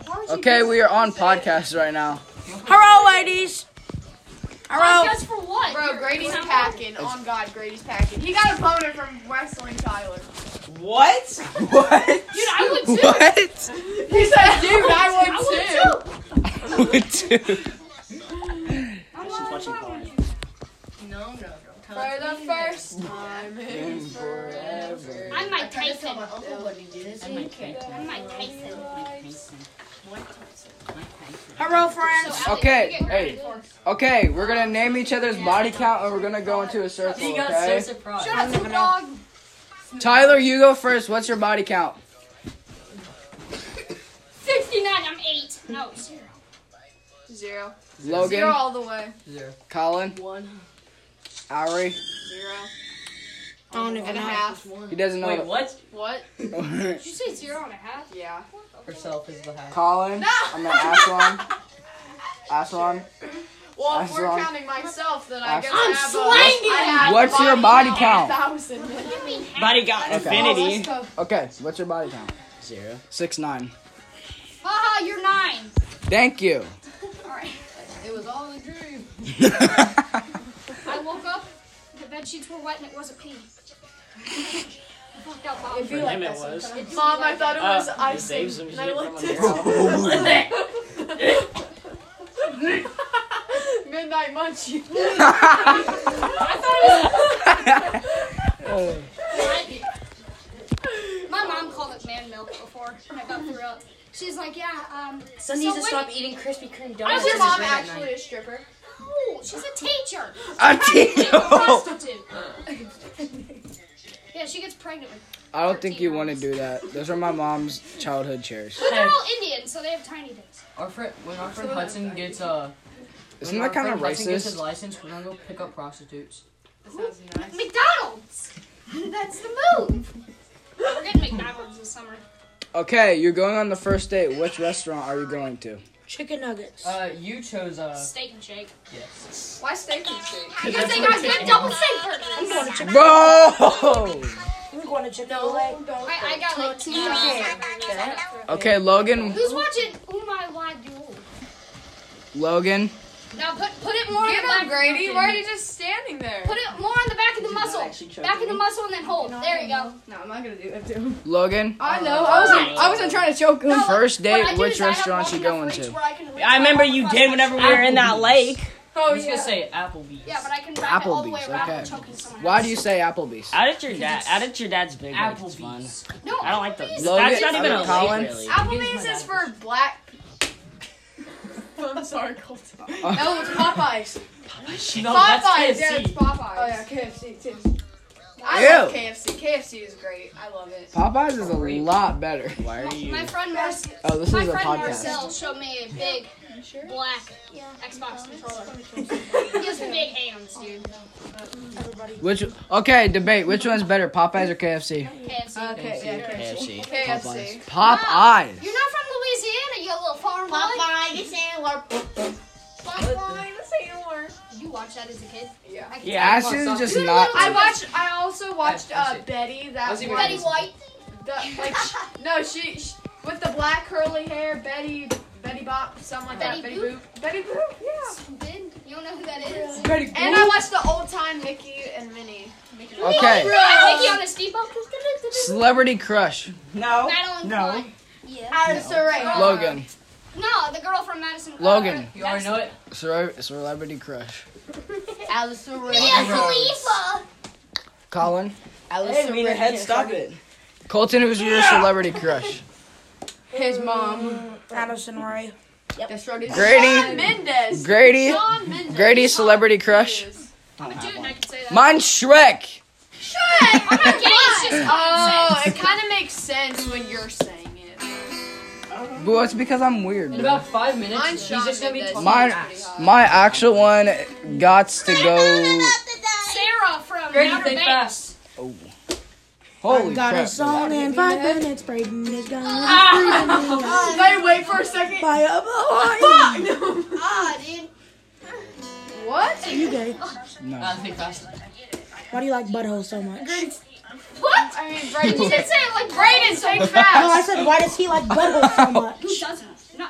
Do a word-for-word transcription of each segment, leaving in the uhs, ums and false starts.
Okay, we are on podcast right now. Hello, ladies. Hello. Podcast for what? Bro, Grady's packing. On God, Grady's packing. He got a boner from wrestling Tyler. What? What? Dude, I would too. What? He said, dude, I I would would too. too. She's watching porn. No, no, no. For the first time in forever. I'm Mike Tyson. I'm Mike Tyson. I'm Mike Tyson. Hello, friends. So, Allie, Okay, what are you getting hey. ready for? Okay, we're gonna name each other's body count and we're gonna go into a circle, He got okay? so surprised. Shut up, Snoop Dogg. Tyler, you go first. What's your body count? sixty-nine, I'm eight. No, zero. Zero. Logan, Zero all the way. Zero. Colin, One. Ari. Zero. I don't even And a know. half. He doesn't know. Wait, what? What? Did you say zero and a half? Yeah. Herself is the half. Colin. No. I'm an Aswan. Aswan. Well, if That's we're wrong. counting myself, then I That's- guess I'm I have swinging. a, I have What's a your body of count? a thousand. You mean half? Body count Okay. infinity. Oh, let's go. Okay, what's your body count? Zero. Six nine. Haha, you're nine. Thank you. Alright. It was all a dream. I woke up, the bed sheets were wet, and it wasn't pee. I fucked out Bob. For him it was. Mom, I thought it was Uh, it icing. saves some And I shit looked from at Midnight Munchie. My mom called it man milk before, and I got threw up. She's like, yeah, um... Son so needs to when- stop eating Krispy Kreme Is donuts. your mom It's late at actually night. a stripper? No, she's a teacher. A She's a teacher. prostitute. Yeah, she gets pregnant with... I don't think you want to do that. Those are my mom's childhood chairs. But they're all Indian, so they have tiny dicks. Our friend, when our friend Hudson gets uh, Isn't when that our kind of friend Hudson gets his racist? license, we're gonna go pick up prostitutes. That sounds nice. McDonald's! That's the move! We're getting McDonald's this summer. Okay, you're going on the first date. Which restaurant are you going to? Chicken nuggets. Uh, you chose uh, Steak and shake. yes. Why steak and shake? Because they got good double steak burgers. I'm going to Chick. Bro! I'm going to Chick. No, Fil-A. don't. I, I got like two Yeah. Okay, Logan. Who's watching Oh My Wide Duel? Logan. Now put put it more Get on the him, back. Grady. Why are you just standing there? Put it more on the back of the muscle. Back of the muscle and then hold. There you go. No, I'm not gonna do that to him. Logan. I know. I wasn't. I wasn't trying to choke him. First What I date, do which is I have restaurant long you enough going reach to? where I can reach I remember my you arm did across whenever we my were in that shoulder. lake. Oh I was gonna say Applebee's. Yeah, but I can wrap it all the way Applebee's, around okay. and choking someone Why else. do you say Applebee's? Add it to your dad. Add it to your dad's big lake. It's fun. Applebee's. No, I don't like the. Applebee's- Logan, That's not even I a mean, Colin. lake, really. Applebee's is for black. I'm sorry, Colton. No, it's Popeyes. No, Popeyes. that's Yeah, it's K F C. Popeyes. Oh yeah, K F C too. I Ew. love K F C. K F C is great. I love it. Popeyes is a lot better. Why are you? My friend Marcel, Oh, this my is a friend podcast. Marcel showed me a big black Xbox controller. He has big hands, dude. Which okay, debate. Which one's better, Popeyes or K F C? K F C. Okay, yeah, K F C. K F C. Popeyes. You're not from Louisiana, you little farm boy. Popeye the Sailor. Popeye the Sailor. Did you watch that as a kid? Yeah. I can Yeah. Ashton's just Dude, not. I watched. I also watched I've uh, seen- Betty. That I've seen one. Betty White. The, like sh- no, she, sh with the black curly hair. Betty. Betty Bop. Something like Betty that. Betty Boop? Boop. Betty Boop. Yeah. Stupid. You don't know who that is? Betty And I watched the old time Mickey and Minnie. Okay. Mickey on a steamboat. Celebrity crush. No. Madeline No. Klein. Yeah. Alistair Ray. Logan. No, the girl from Madison. Logan. You already know it. Cele- Celebrity crush. Alistair Ray. Yeah, Khalifa. Colin. Hey, mean head, stop it. Colton, who's your celebrity crush? His mom. Addison Ray. That's right. Grady. Shawn Mendes. Grady. Shawn Mendes. Grady's celebrity crush. Dude, I can say that. Mine's Shrek. I'm not gay, it's just Oh, common it sense. kind of makes sense when you're saying it. Well, it's because I'm weird. In bro. about five minutes, Mine's he's Shawn just gonna be Mendes. talking. Mine, pretty hot. my actual one, gots to go. Sarah from Grady, Outer think Banks. fast. Oh, holy Got a crap! song in five minutes. Braden is gonna Wait, wait for a second. buy a boy. Ah, dude. What? You gay? No. Uh, think fast. Why do you like buttholes so much? What? I mean, You Brayden, didn't say it like Brayden, think No, I fast. said why does he like buttholes so much? Who doesn't? No,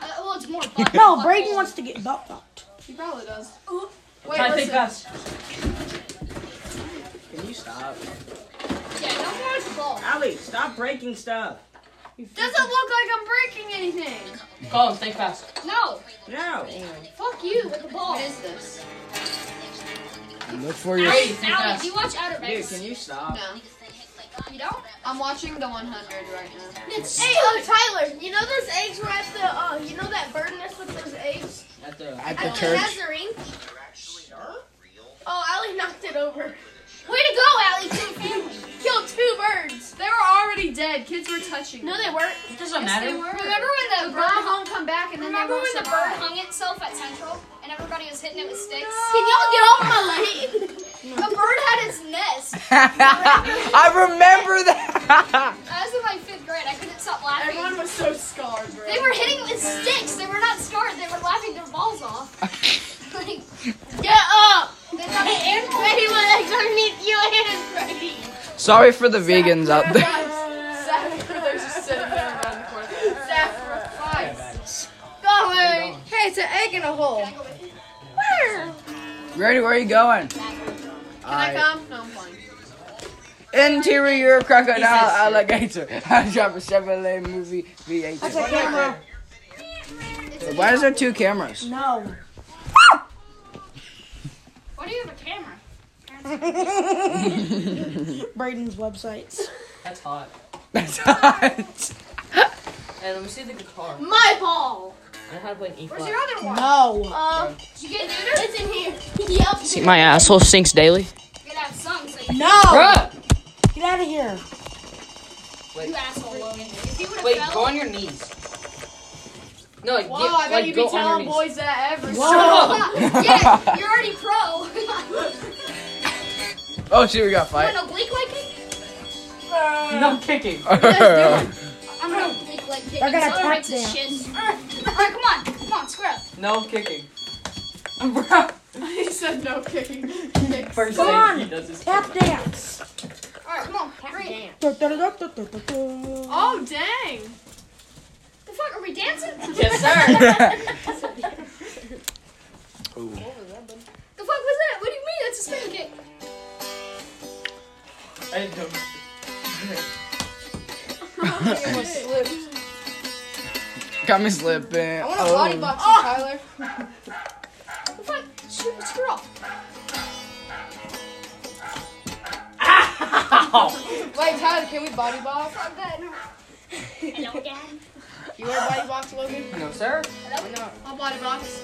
butt. No, butt Braden hole. wants to get butt fucked. He probably does. Wait, Try to think listen. fast. Can you stop? Yeah, don't watch the ball. Ali, stop breaking stuff. Doesn't look like I'm breaking anything. Colin, think fast. No, No. fuck you with the ball. What is this? Look for your. Alex, think Alex, fast. do you watch Outer Dude, Banks? can you stop? No. You don't? I'm watching the one hundred right now. It's Hey, uh, Tyler, you know those eggs were at the, uh, you know that bird nest with those eggs? At the. At At the the church. Nazarene? Oh, Allie knocked it over. way to go, Alex. Two family. Killed two birds. They were already dead. Kids were touching No, them. they weren't. It doesn't Yes, matter. they were. Remember when the The bird? bird won't come back and then Remember they when won't the bird survive. hung itself at Central and everybody was hitting it with sticks? Can y'all get off my leg? The bird had its nest. I remember that. I was in like fifth grade. I couldn't stop laughing. Everyone was so scarred, bro. They were hitting it with sticks. They were not scarred. They were laughing their balls off. Like, Get up! they thought And Brady was like underneath you and Brady. Sorry for the vegans out there. They're just sitting there around the corner. Sacrifice. Go away. Hey, it's an egg in a hole. Where? Grady, where are you going? Can I come? No, I'm fine. Interior crocodile alligator. I drop a Chevrolet movie V eight. That's a camera. Why is there two cameras? No. why do you have a camera? Braden's websites. That's hot. That's hot. Hey, let me see the guitar. My ball. I know how to play an E Where's flat. your other one? No. Uh, Did you get neutered? it's in here. Yep. See, my asshole sinks daily. You gotta have some so you, No. Bruh! Get out of here. Wait, you asshole, Logan. If you would've wait, fell, go on your knees. No, like, Whoa, get, I bet like you go be on your telling knees. boys that every yeah, you're already pro. Oh, shit, we got You fight. want oblique leg kick? No kicking. I'm gonna oblique leg kick. They're gonna until it tap breaks his dance. shin. Alright, come on. Come on, square up. No kicking. Bruh. He said no kicking. First Come thing on. he does is Tap dance. Alright, come on. Three. Da-da-da-da-da-da-da. Oh, dang. The fuck, are we dancing? Yes, sir. The fuck was that? What do you mean? That's a spinning kick. I didn't know. Got me slipping. I want to Oh. body box you, Tyler. The fuck? Shoot, screw off. Wait, Tyler, can we body box? Fuck that. No. Hello again. You want to body box, Logan? No, sir. Hello? I'll body box.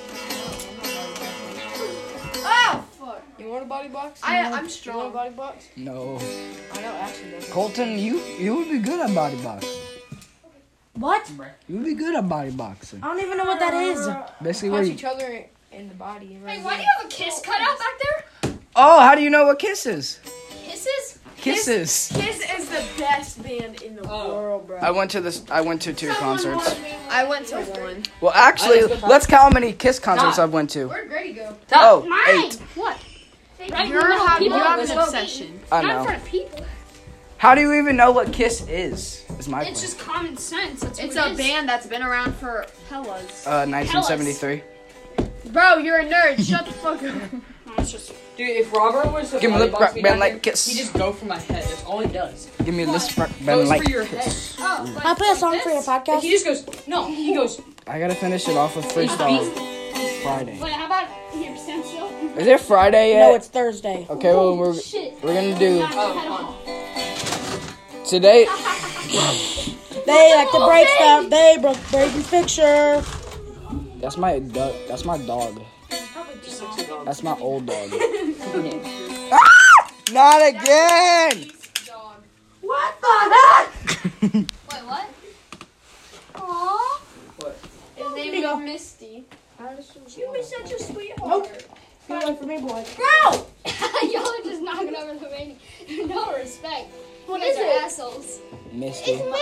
Oh, fuck. You want a body box? I, I'm You strong. want You want a body box? No. I know Ashley doesn't. Colton, you you would be good at body boxing. What? You would be good at body boxing. I don't even know what that is. Basically, where Punch you. each other in, in the body. Hey, why do you have a kiss cut out back there? Oh, how do you know what kiss is? Kisses? Kisses. Kiss is the best band in the Oh. world, bro. I went to this. I went to two concerts. I went to one. Well, actually, Let's go let's count how many Kiss concerts Stop. I've went to. Where'd Grady go? Oh, Mine. eight. What? Right in You're the middle of have, you people. have an Slow obsession. I Not in know. front of people. How do you even know what Kiss is? Is my It's question. just common sense. That's It's what a it is. band that's been around for hellas. Uh, nineteen seventy-three. Bro, you're a nerd. Shut the fuck up. No, it's just. Dude, if Robert was to Give me body lip box rock me band back like there, kiss. he just go for my head. That's all he does. Give me a list rock Goes band like for your head. Kiss. Oh, like, I'll play a song like for your this? podcast. He just goes. No, he goes. I gotta finish it off with freestyle Friday. Wait, how about here? Stand still. Is it Friday yet? No, it's Thursday. Okay, well we're Shit. we're gonna do Not Oh, at all. today. They like to break stuff. They broke Braden's picture. That's my dog. That's my dog. That's my old dog. Ah! Not again! What the heck? Wait, what? Aww. His name you go. is Misty. You've been such a sweetheart. Nope. You went for me, boy. Bro! Y'all are just knocking over the rating. No respect. What you guys is are it? assholes. Misty. Memory.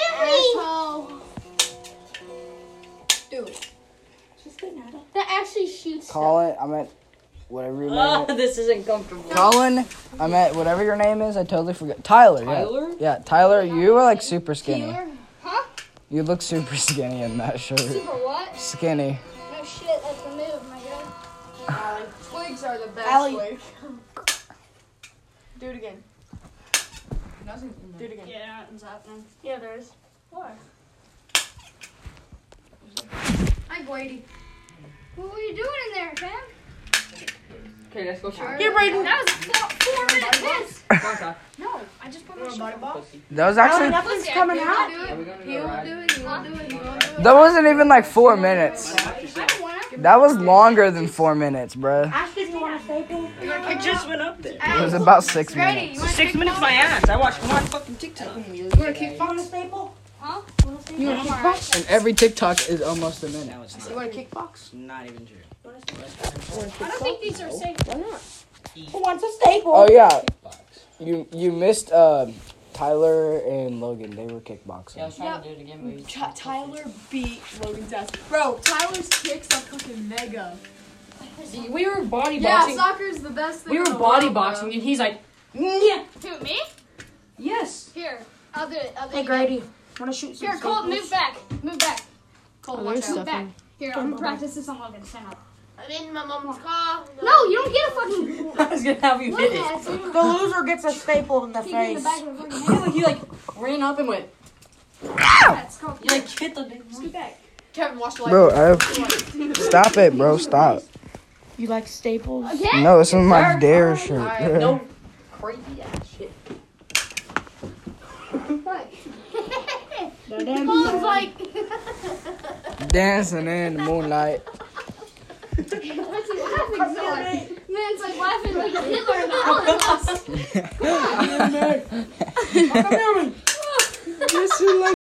Dude. That actually shoots. Colin, I meant whatever your name Oh, is. this isn't comfortable. Colin, I meant whatever your name is. I totally forgot. Tyler. yeah. Tyler? Yeah, Tyler. You were like super skinny. Keeler? Huh? You look super skinny in that shirt. Super what? Skinny. No, no shit. That's the move, my guy. Twigs are the best. Allie. Like. Do it again. Do it again. Yeah, nothing's happening. Yeah, there is. What? Hi, Grady. What were you doing in there, fam? Okay, let's go shower. Here, Brayden. That was four, four minute piss. Okay. No, I just put my shit on. That was Allie, actually. nothing's coming He out. will do Are we it. gonna He go will ride? do it. He will do it. He will do it. That wasn't even like four minutes. I don't wanna. That was longer than four minutes, bruh. Ashton, you want a staple? I just went up there. It was about six Grady, minutes. you want Six minutes my ass. I watched one fucking TikTok. You want to kick You want a staple? Huh? You want a kickbox? And every TikTok is almost a minute. No, it's You not. want to kickbox? Not even true. I don't think these are safe. Why not? Who wants a staple? Oh yeah, you you missed uh, Tyler and Logan. They were kickboxing. Yeah, I was trying to do it again, but you Ty- Tyler beat Logan's ass. Bro, Tyler's kicks are fucking mega. See, we were body Yeah, boxing. soccer's the best thing. we in were the body world, bro. boxing, and he's like, yeah. Who, me? Yes. Here. I'll do it. I'll do Hey, it. Grady, want to shoot some Here, Colt, staples? move back. Move back. Colt, Oh, watch there's out. Move back. stuffing. Here, I'm gonna practice this on Logan. Stand up. I'm in my mom's car. No, you don't get a fucking. I was gonna have you hit it. Look at The loser gets a staple in the He get in the face. back of the fucking He head. like, he like ran up and went. That's called. You like hit the big Scoot back. Kevin, watch the light. Bro, I, stop it, bro. Stop. You like staples? Again? No, this is my dare shirt. Alright, No crazy ass shit. What? Damn. Colin's like. Dancing in the moonlight. What's he laughing for? Man's like laughing like a Hitler in the Holocaust. Come here, man. Come here, man. This is like